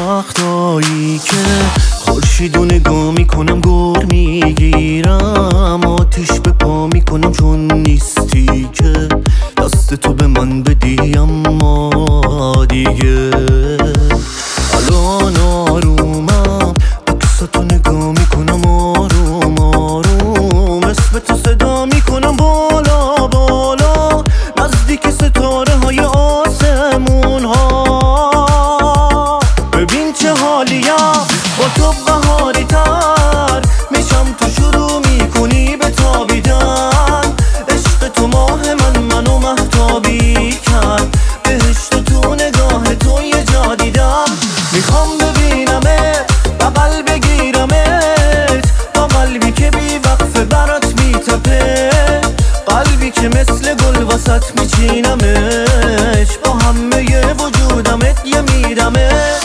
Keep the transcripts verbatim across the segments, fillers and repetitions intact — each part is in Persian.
وقتایی که خورشیدو نگاه میکنم گر میگیرم، آتیش به پا میکنم چون نیستی که دست تو به من بدی. اما دیگه الان آرومم، عکساتو نگاه میکنم آروم آروم، اسم تو صدا میکنم بالا بالا، نزدیک ستاره های آسمون ها. ببین چه حالیم با تو بهاری تر میشم، تو شروع میکنی به تابیدن، عشق تو ماه من منو مهتابی کرد، بهشت تو نگاه تو یه جا دیدم. میخوام ببینمت بغل بگیرمت، با قلبی که بی وقفه برات میتپه، قلبی که مثل گل وسط میچینمش، با همه وجودمت یه میدمت.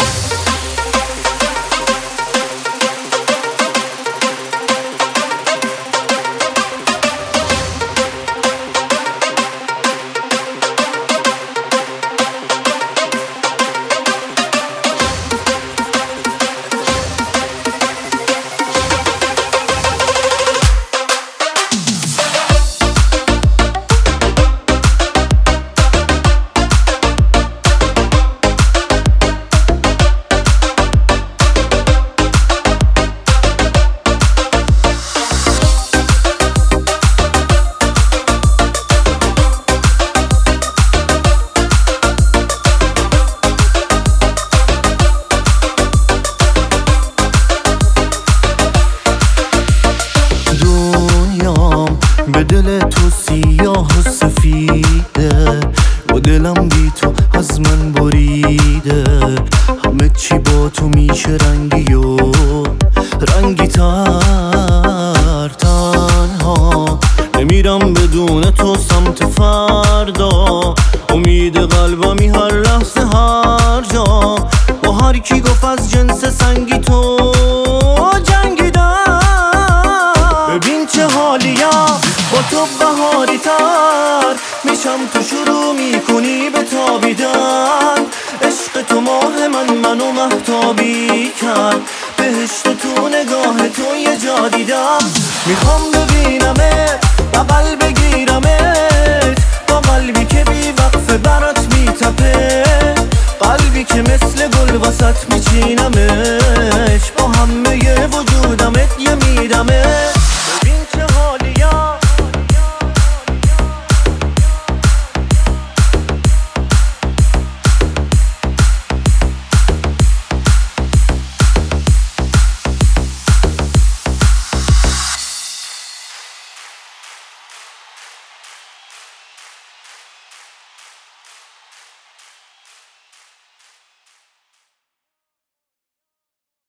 به دل تو سیاه و سفیده، و دلم بی تو از من بریده، همه چی با تو میشه رنگی و رنگی تر. تنها نمیرم بدون تو سمت فردا، امید قلبمی هر لحظه هر جا، با هر کی گفت از جنس سنگی تو جنگیدم. ببین چه حالیم با تو بهاری تر میشم، تو شروع میکنی به تابیدن، عشق تو ماه من منو مهتابی کرد، بهشت تو نگاه تو یه جا دیدم. میخوام ببینمت بغل بگیرمت، با قلبی که بی وقفه برات میتپه، قلبی که مثل گل وسط میچینمت،